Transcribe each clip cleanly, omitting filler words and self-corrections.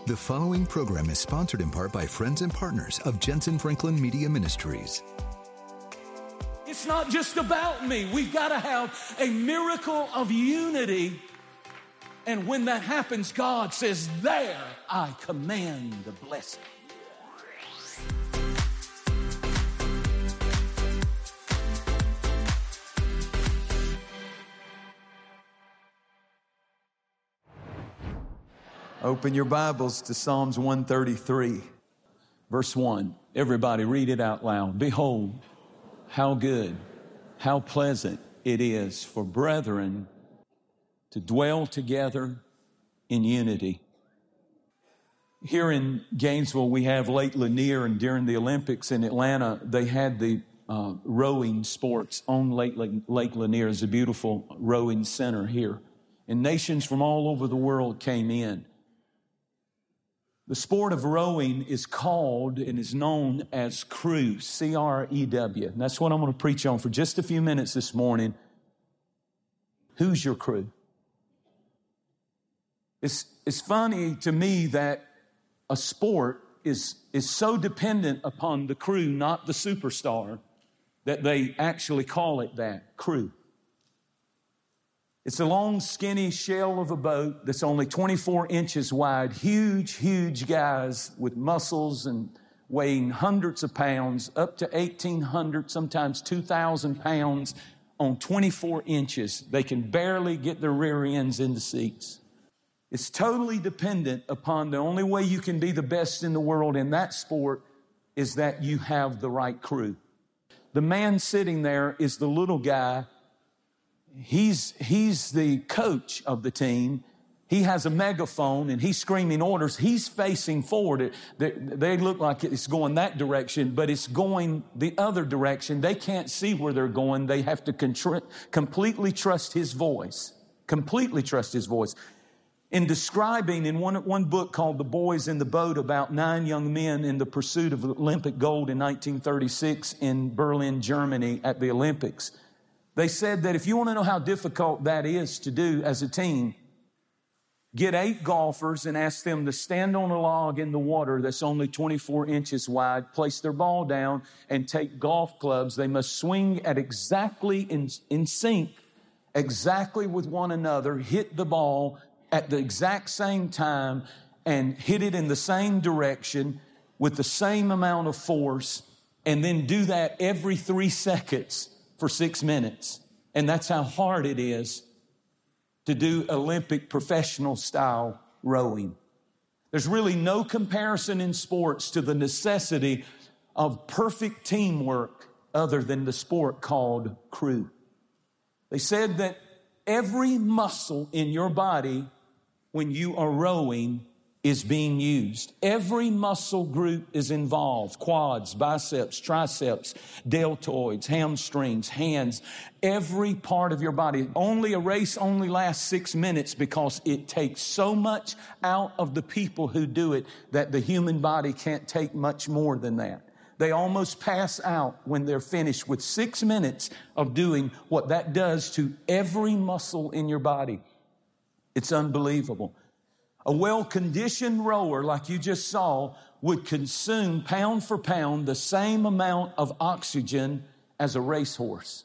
The following program is sponsored in part by friends and partners of Jensen Franklin Media Ministries. It's not just about me. We've got to have a miracle of unity. And when that happens, God says, there I command the blessing. Open your Bibles to Psalms 133, verse 1. Everybody read it out loud. Behold, how good, how pleasant it is for brethren to dwell together in unity. Here in Gainesville, we have Lake Lanier, and during the Olympics in Atlanta, they had the rowing sports on Lake Lanier. It's a beautiful rowing center here. And nations from all over the world came in. The sport of rowing is called and is known as crew, C-R-E-W. And that's what I'm going to preach on for just a few minutes this morning. Who's your crew? It's funny to me that a sport is so dependent upon the crew, not the superstar, that they actually call it that, crew. It's a long, skinny shell of a boat that's only 24 inches wide. Huge, huge guys with muscles and weighing hundreds of pounds, up to 1,800, sometimes 2,000 pounds on 24 inches. They can barely get their rear ends in the seats. It's totally dependent upon the only way you can be the best in the world in that sport is that you have the right crew. The man sitting there is the little guy. He's the coach of the team. He has a megaphone and he's screaming orders. He's facing forward. They look like it's going that direction, but it's going the other direction. They can't see where they're going. They have to completely trust his voice. Completely trust his voice. In describing in one book called The Boys in the Boat about 9 young men in the pursuit of Olympic gold in 1936 in Berlin, Germany at the Olympics, they said that if you want to know how difficult that is to do as a team, get 8 golfers and ask them to stand on a log in the water that's only 24 inches wide, place their ball down, and take golf clubs. They must swing at exactly in sync, exactly with one another, hit the ball at the exact same time, and hit it in the same direction with the same amount of force, and then do that every 3 seconds for 6 minutes. And that's how hard it is to do Olympic professional style rowing. There's really no comparison in sports to the necessity of perfect teamwork other than the sport called crew. They said that every muscle in your body when you are rowing is being used. Every muscle group is involved. Quads, biceps, triceps, deltoids, hamstrings, hands. Every part of your body. A race only lasts 6 minutes because it takes so much out of the people who do it that the human body can't take much more than that. They almost pass out when they're finished with 6 minutes of doing what that does to every muscle in your body. It's unbelievable. A well-conditioned rower, like you just saw, would consume pound for pound the same amount of oxygen as a racehorse,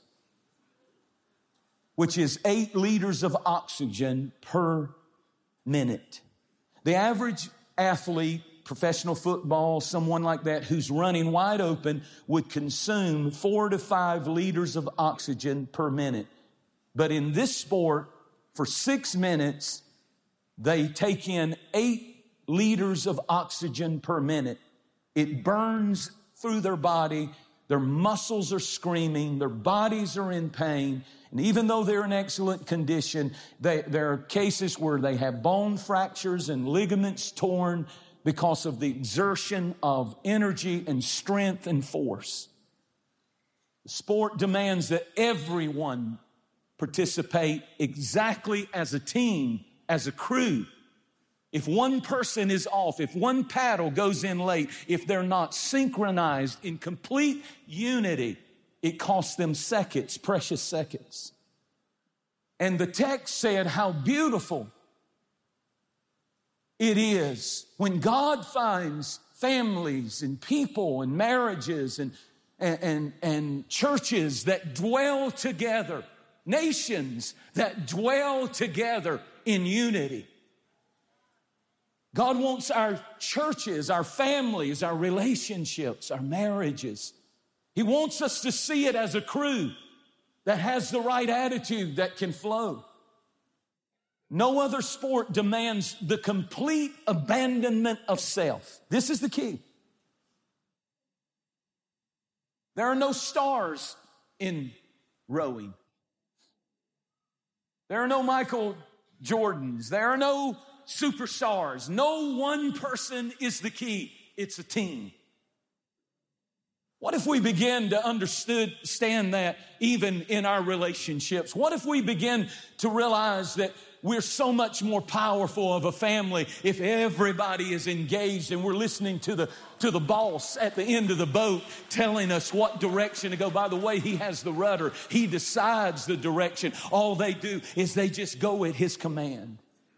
which is 8 liters of oxygen per minute. The average athlete, professional football, someone like that who's running wide open would consume 4 to 5 liters of oxygen per minute. But in this sport, for 6 minutes, they take in 8 liters of oxygen per minute. It burns through their body. Their muscles are screaming. Their bodies are in pain. And even though they're in excellent condition, there are cases where they have bone fractures and ligaments torn because of the exertion of energy and strength and force. The sport demands that everyone participate exactly as a team, as a crew. If one person is off, if one paddle goes in late, if they're not synchronized in complete unity, it costs them seconds, precious seconds. And the text said how beautiful it is when God finds families and people and marriages and churches that dwell together, nations that dwell together in unity. God wants our churches, our families, our relationships, our marriages. He wants us to see it as a crew that has the right attitude that can flow. No other sport demands the complete abandonment of self. This is the key. There are no stars in rowing. There are no Michael Jordans. There are no superstars. No one person is the key. It's a team. What if we begin to understand that even in our relationships? What if we begin to realize that we're so much more powerful of a family if everybody is engaged and we're listening to the boss at the end of the boat telling us what direction to go. By the way, he has the rudder. He decides the direction. All they do is they just go at his command.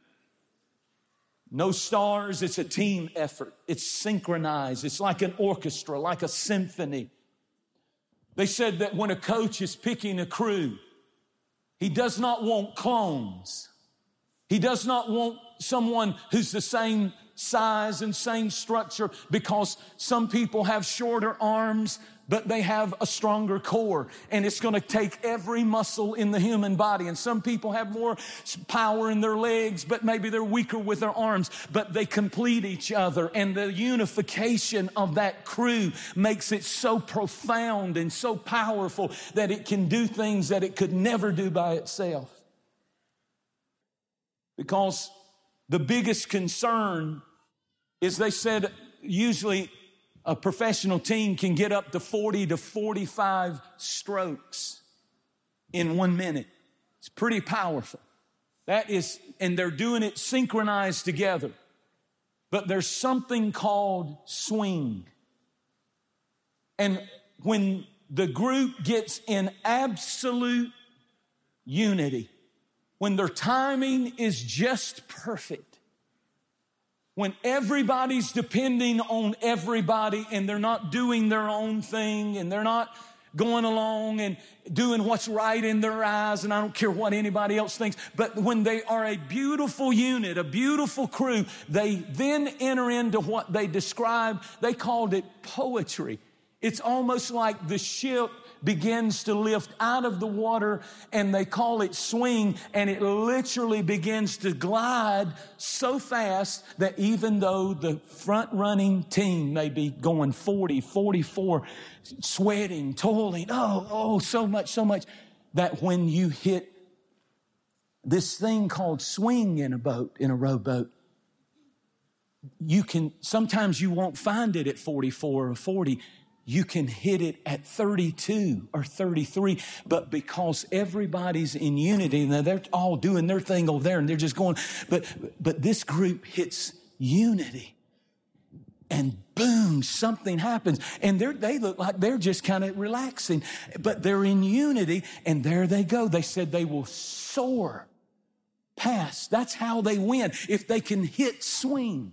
No stars, it's a team effort. It's synchronized. It's like an orchestra, like a symphony. They said that when a coach is picking a crew, he does not want clones. He does not want someone who's the same size and same structure, because some people have shorter arms, but they have a stronger core, and it's going to take every muscle in the human body. And some people have more power in their legs, but maybe they're weaker with their arms, but they complete each other. And the unification of that crew makes it so profound and so powerful that it can do things that it could never do by itself. Because the biggest concern is, they said, usually a professional team can get up to 40 to 45 strokes in 1 minute. It's pretty powerful. That is, and they're doing it synchronized together. But there's something called swing. And when the group gets in absolute unity, when their timing is just perfect, when everybody's depending on everybody and they're not doing their own thing and they're not going along and doing what's right in their eyes, and I don't care what anybody else thinks, but when they are a beautiful unit, a beautiful crew, they then enter into what they described, they called it poetry. It's almost like the ship begins to lift out of the water, and they call it swing, and it literally begins to glide so fast that even though the front-running team may be going 40, 44, sweating, toiling, so much, that when you hit this thing called swing in a boat, in a rowboat, sometimes you won't find it at 44 or 40. You can hit it at 32 or 33, but because everybody's in unity, and they're all doing their thing over there and they're just going, but this group hits unity, and boom, something happens, and they look like they're just kind of relaxing, but they're in unity, and there they go. They said they will soar past. That's how they win, if they can hit swing.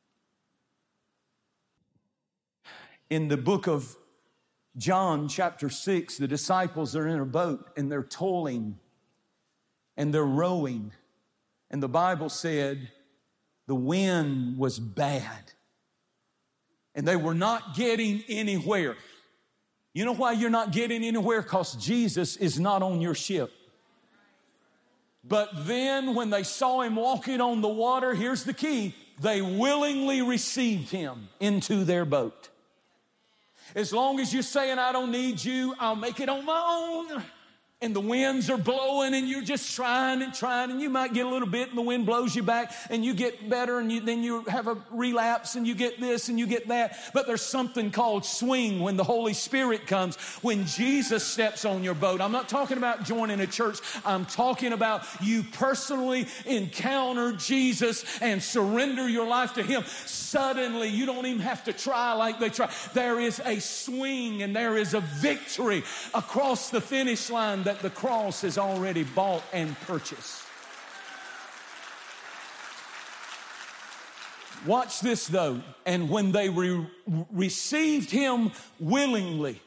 In the book of John, chapter 6, the disciples are in a boat and they're toiling and they're rowing. And the Bible said the wind was bad and they were not getting anywhere. You know why you're not getting anywhere? Because Jesus is not on your ship. But then when they saw him walking on the water, here's the key, they willingly received him into their boat. As long as you're saying, I don't need you, I'll make it on my own. And the winds are blowing and you're just trying, and you might get a little bit and the wind blows you back and you get better, and then you have a relapse and you get this and you get that. But there's something called swing when the Holy Spirit comes, when Jesus steps on your boat. I'm not talking about joining a church. I'm talking about you personally encounter Jesus and surrender your life to him. Suddenly, you don't even have to try like they try. There is a swing and there is a victory across the finish line that the cross has already bought and purchased. Watch this though. And when they received him willingly,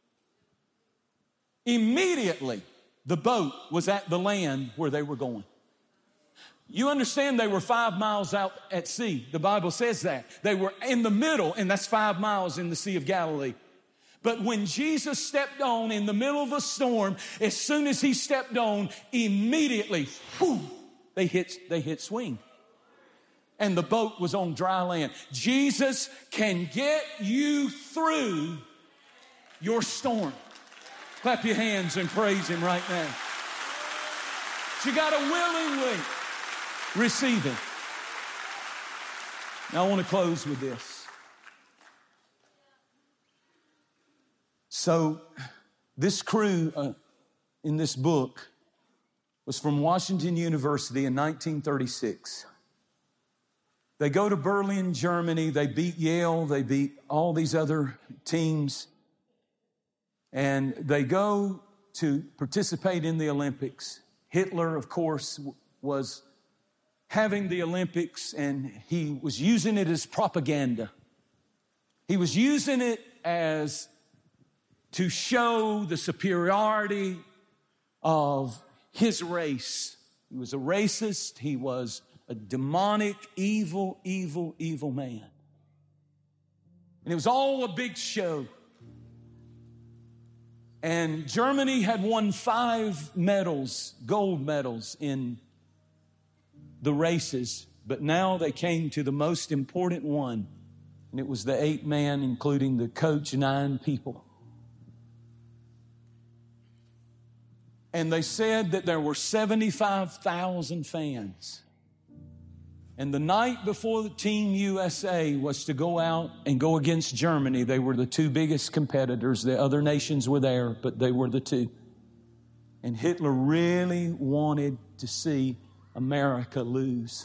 immediately the boat was at the land where they were going. You understand they were 5 miles out at sea. The Bible says that. They were in the middle, and that's 5 miles in the Sea of Galilee. But when Jesus stepped on in the middle of a storm, as soon as he stepped on, immediately, whoo, they hit swing. And the boat was on dry land. Jesus can get you through your storm. Clap your hands and praise him right now. But you got to willingly receive him. Now I want to close with this. So this crew in this book was from Washington University in 1936. They go to Berlin, Germany. They beat Yale. They beat all these other teams. And they go to participate in the Olympics. Hitler, of course, was having the Olympics, and he was using it as propaganda. He was using it as to show the superiority of his race. He was a racist. He was a demonic, evil man. And it was all a big show. And Germany had won 5 medals, gold medals in the races. But now they came to the most important one. And it was the 8-man, including the coach, 9 people. And they said that there were 75,000 fans. And the night before the Team USA was to go out and go against Germany, they were the 2 biggest competitors. The other nations were there, but they were the 2. And Hitler really wanted to see America lose.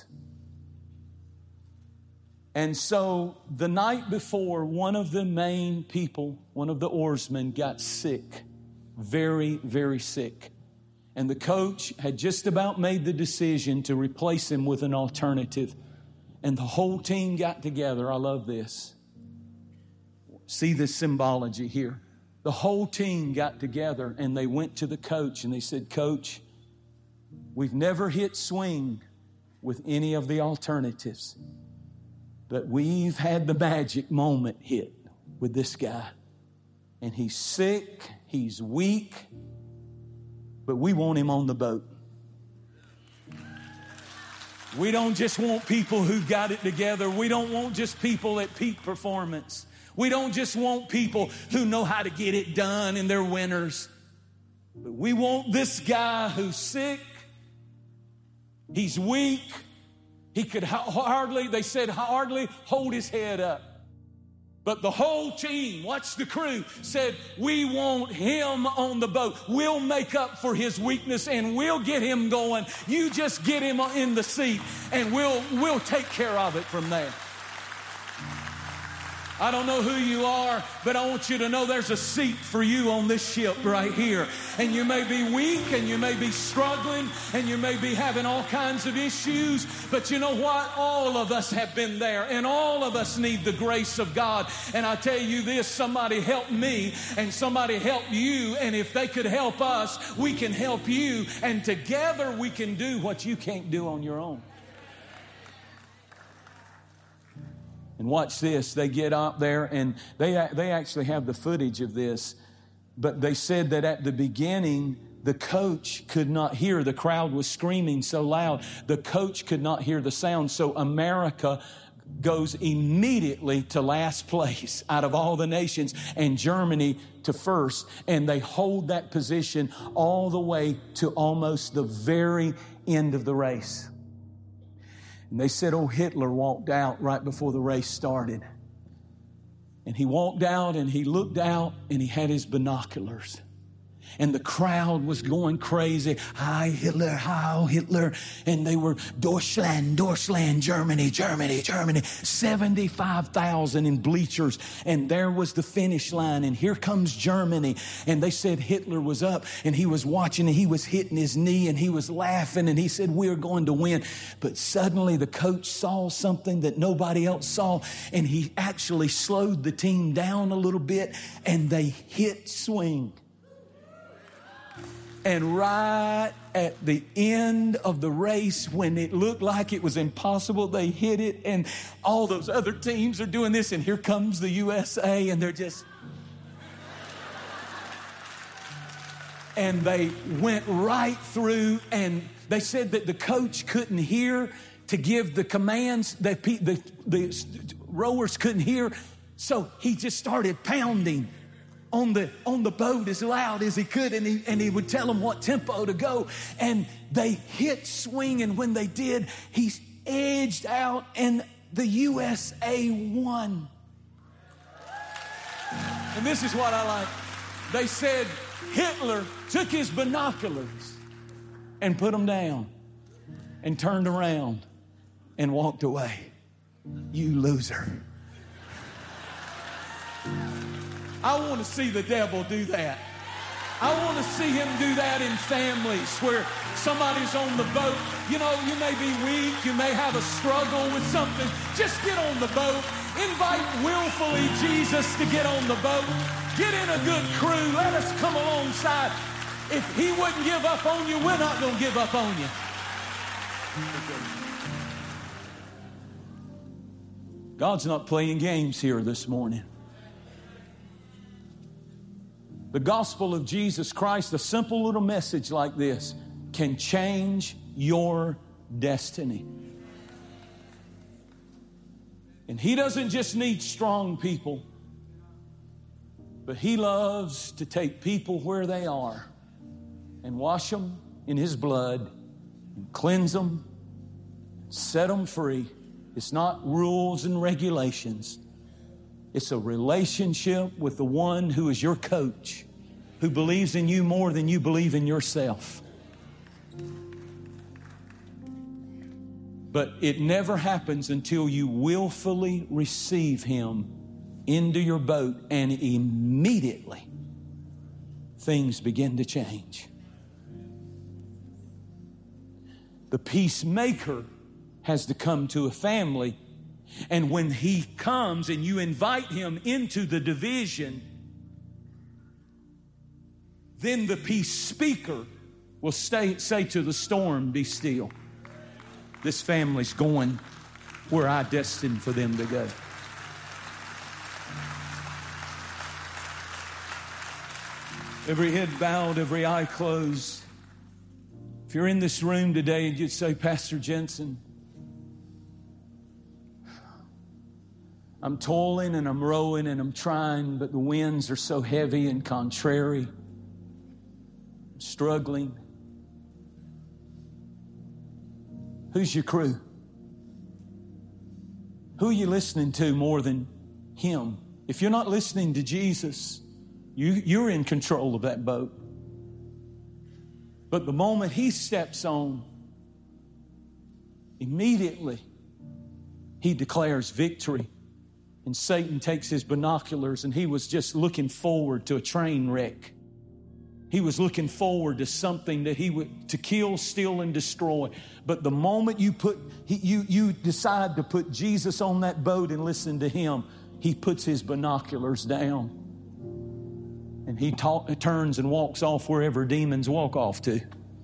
And so the night before, one of the main people, one of the oarsmen, got sick. Very, very sick. And the coach had just about made the decision to replace him with an alternative. And the whole team got together. I love this. See the symbology here. The whole team got together and they went to the coach and they said, "Coach, we've never hit swing with any of the alternatives. But we've had the magic moment hit with this guy. And he's sick, he's weak, but we want him on the boat. We don't just want people who've got it together. We don't want just people at peak performance. We don't just want people who know how to get it done and they're winners. But we want this guy who's sick, he's weak, he could hardly hold his head up. But the whole team, watch the crew, said, we want him on the boat. We'll make up for his weakness and we'll get him going. You just get him in the seat and we'll take care of it from there. I don't know who you are, but I want you to know there's a seat for you on this ship right here. And you may be weak and you may be struggling and you may be having all kinds of issues, but you know what? All of us have been there and all of us need the grace of God. And I tell you this, somebody helped me and somebody helped you, and if they could help us, we can help you, and together we can do what you can't do on your own. And watch this, they get up there and they actually have the footage of this. But they said that at the beginning, the coach could not hear. The crowd was screaming so loud. The coach could not hear the sound. So America goes immediately to last place out of all the nations and Germany to first. And they hold that position all the way to almost the very end of the race. And they said, Hitler walked out right before the race started. And he walked out and he looked out and he had his binoculars. And the crowd was going crazy. Heil Hitler, Heil Hitler. And they were Deutschland, Deutschland, Germany, Germany, Germany. 75,000 in bleachers. And there was the finish line. And here comes Germany. And they said Hitler was up and he was watching and he was hitting his knee and he was laughing and he said, we're going to win. But suddenly the coach saw something that nobody else saw. And he actually slowed the team down a little bit and they hit swing. And right at the end of the race, when it looked like it was impossible, they hit it. And all those other teams are doing this. And here comes the USA. And they're just... And they went right through. And they said that the coach couldn't hear to give the commands. That the rowers couldn't hear. So he just started pounding on the boat as loud as he could, and he would tell them what tempo to go, and they hit swing, and when they did, he edged out, and the USA won. And this is what I like. They said Hitler took his binoculars and put them down and turned around and walked away. You loser. I want to see the devil do that. I want to see him do that in families where somebody's on the boat. You know, you may be weak. You may have a struggle with something. Just get on the boat. Invite willfully Jesus to get on the boat. Get in a good crew. Let us come alongside. If he wouldn't give up on you, we're not going to give up on you. God's not playing games here this morning. The gospel of Jesus Christ, a simple little message like this, can change your destiny. And he doesn't just need strong people, but he loves to take people where they are and wash them in his blood, and cleanse them, set them free. It's not rules and regulations. It's a relationship with the one who is your coach, who believes in you more than you believe in yourself. But it never happens until you willfully receive him into your boat, and immediately things begin to change. The peacemaker has to come to a family. And when he comes and you invite him into the division, then the peace speaker will say to the storm, be still. This family's going where I destined for them to go. Every head bowed, every eye closed. If you're in this room today and you'd say, Pastor Jensen, I'm toiling and I'm rowing and I'm trying, but the winds are so heavy and contrary. I'm struggling. Who's your crew? Who are you listening to more than him? If you're not listening to Jesus, you're in control of that boat. But the moment he steps on, immediately he declares victory. And Satan takes his binoculars, and he was just looking forward to a train wreck. He was looking forward to something that he would to kill, steal, and destroy. But the moment you decide to put Jesus on that boat and listen to him, he puts his binoculars down, and he turns and walks off wherever demons walk off to.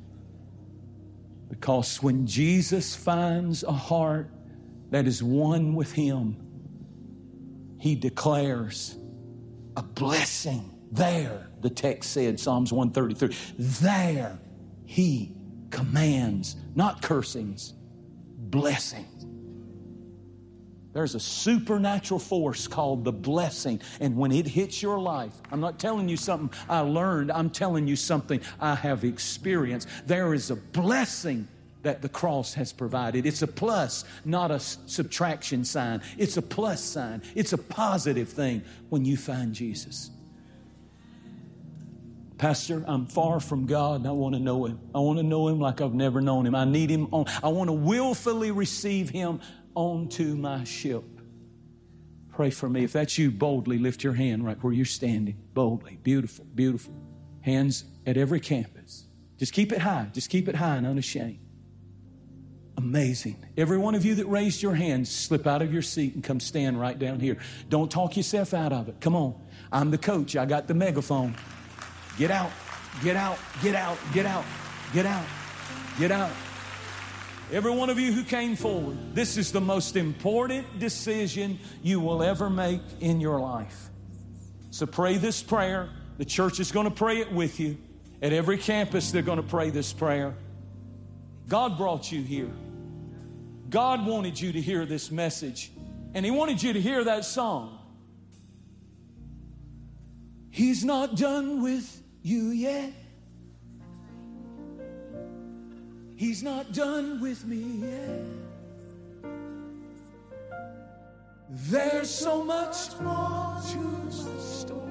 Because when Jesus finds a heart that is one with him, he declares a blessing. There, the text said, Psalms 133, there he commands, not cursings, blessings. There's a supernatural force called the blessing. And when it hits your life, I'm not telling you something I learned, I'm telling you something I have experienced. There is a blessing that the cross has provided. It's a plus, not a subtraction sign. It's a plus sign. It's a positive thing when you find Jesus. Pastor, I'm far from God and I want to know Him. I want to know Him like I've never known Him. I need Him I want to willfully receive Him onto my ship. Pray for me. If that's you, boldly lift your hand right where you're standing. Boldly. Beautiful, beautiful. Hands at every campus. Just keep it high. Just keep it high and unashamed. Amazing. Every one of you that raised your hand, slip out of your seat and come stand right down here. Don't talk yourself out of it. Come on. I'm the coach. I got the megaphone. Get out. Get out. Get out. Get out. Get out. Get out. Every one of you who came forward, this is the most important decision you will ever make in your life. So pray this prayer. The church is going to pray it with you. At every campus, they're going to pray this prayer. God brought you here. God wanted you to hear this message. And He wanted you to hear that song. He's not done with you yet. He's not done with me yet. There's so much more to the story.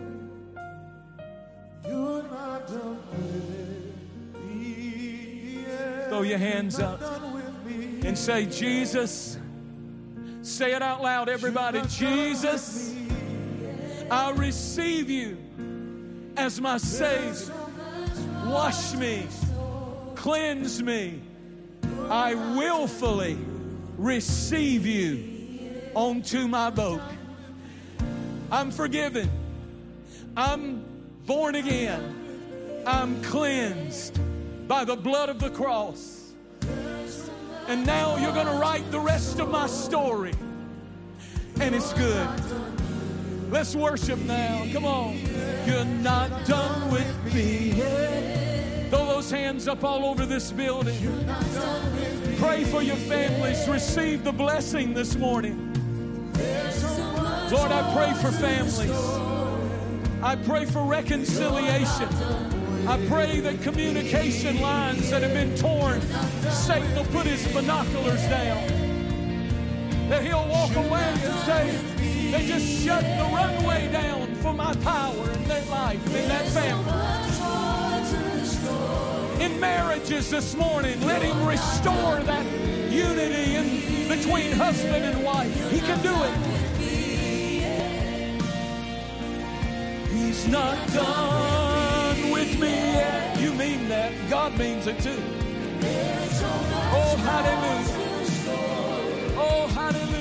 You're not done with me yet. Throw your hands up and say, Jesus. Say it out loud, everybody. Jesus, I receive you as my Savior. Wash me. Cleanse me. I willfully receive you onto my boat. I'm forgiven. I'm born again. I'm cleansed by the blood of the cross. And now you're going to write the rest of my story. And it's good. Let's worship now. Come on. You're not done with me yet. Throw those hands up all over this building. Pray for your families. Receive the blessing this morning. Lord, I pray for families. I pray for reconciliation. I pray that communication lines that have been torn, Satan will put his binoculars down. That he'll walk away and say, they just shut the runway down for my power in that life, in that family. In marriages this morning, let Him restore that unity in between husband and wife. He can do it. He's not done with me yet. You mean that. God means it too. Oh, hallelujah. Oh, hallelujah.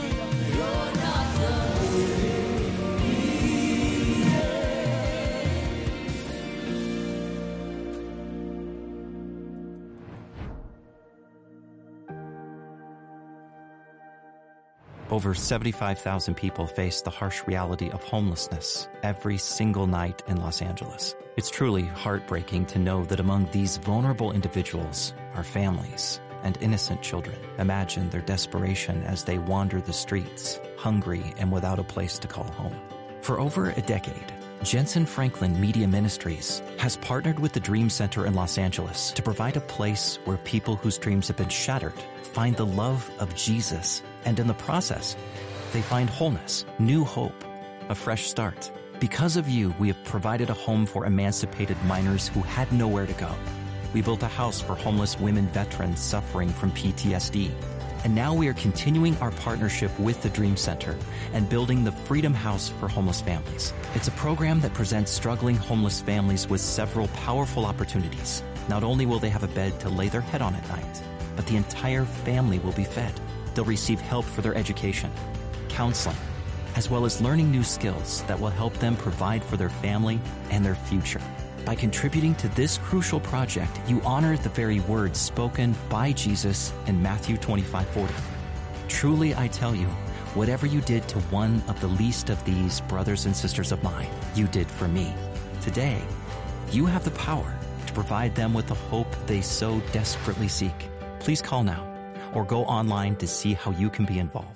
Over 75,000 people face the harsh reality of homelessness every single night in Los Angeles. It's truly heartbreaking to know that among these vulnerable individuals are families and innocent children. Imagine their desperation as they wander the streets, hungry and without a place to call home. For over a decade, Jensen Franklin Media Ministries has partnered with the Dream Center in Los Angeles to provide a place where people whose dreams have been shattered find the love of Jesus, and in the process, they find wholeness, new hope, a fresh start. Because of you, we have provided a home for emancipated minors who had nowhere to go. We built a house for homeless women veterans suffering from PTSD. And now we are continuing our partnership with the Dream Center and building the Freedom House for homeless families. It's a program that presents struggling homeless families with several powerful opportunities. Not only will they have a bed to lay their head on at night, but the entire family will be fed. They'll receive help for their education, counseling, as well as learning new skills that will help them provide for their family and their future. By contributing to this crucial project, you honor the very words spoken by Jesus in Matthew 25:40. Truly, I tell you, whatever you did to one of the least of these brothers and sisters of mine, you did for me. Today, you have the power to provide them with the hope they so desperately seek. Please call now or go online to see how you can be involved.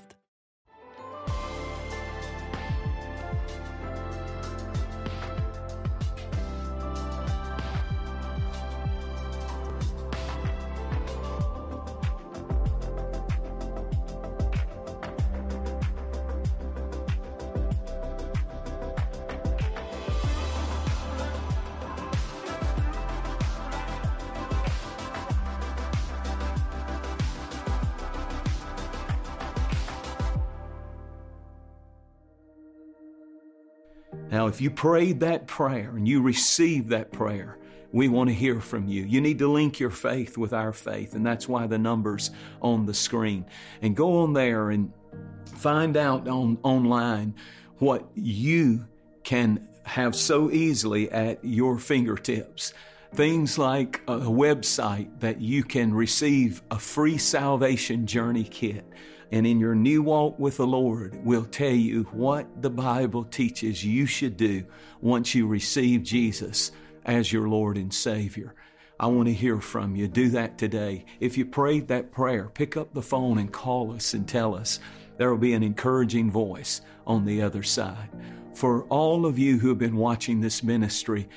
Now, if you prayed that prayer and you received that prayer, we want to hear from you. You need to link your faith with our faith, and that's why the number's on the screen. And go on there and find out online what you can have so easily at your fingertips. Things like a website that you can receive a free salvation journey kit. And in your new walk with the Lord, we'll tell you what the Bible teaches you should do once you receive Jesus as your Lord and Savior. I want to hear from you. Do that today. If you prayed that prayer, pick up the phone and call us and tell us. There will be an encouraging voice on the other side. For all of you who have been watching this ministry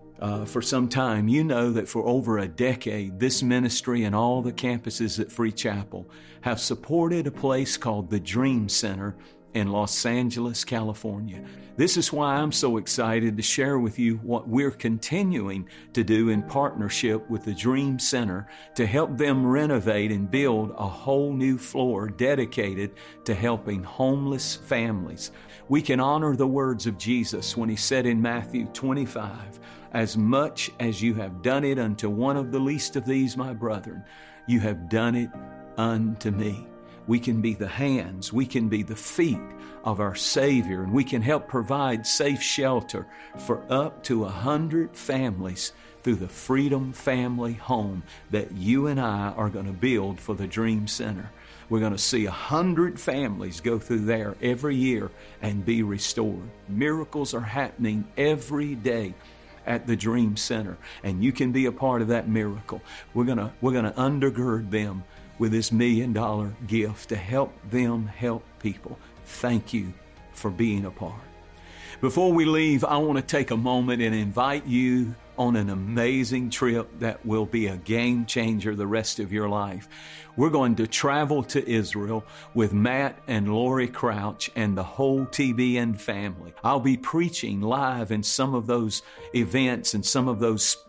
for some time, you know that for over a decade, this ministry and all the campuses at Free Chapel have supported a place called the Dream Center in Los Angeles, California. This is why I'm so excited to share with you what we're continuing to do in partnership with the Dream Center to help them renovate and build a whole new floor dedicated to helping homeless families. We can honor the words of Jesus when He said in Matthew 25, "As much as you have done it unto one of the least of these, my brethren, you have done it unto me." We can be the hands, we can be the feet of our Savior, and we can help provide safe shelter for up to 100 families through the Freedom Family Home that you and I are going to build for the Dream Center. We're going to see 100 families go through there every year and be restored. Miracles are happening every day at the Dream Center, and you can be a part of that miracle. We're going to undergird them with this $1 million gift to help them help people. Thank you for being a part. Before we leave, I want to take a moment and invite you on an amazing trip that will be a game changer the rest of your life. We're going to travel to Israel with Matt and Lori Crouch and the whole TBN family. I'll be preaching live in some of those events and some of those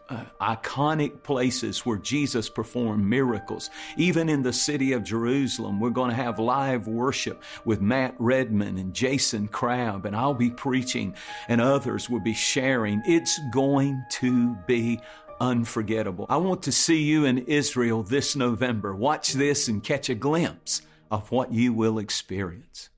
iconic places where Jesus performed miracles. Even in the city of Jerusalem, we're going to have live worship with Matt Redman and Jason Crabb, and I'll be preaching and others will be sharing. It's going to be unforgettable. I want to see you in Israel this November. Watch this and catch a glimpse of what you will experience.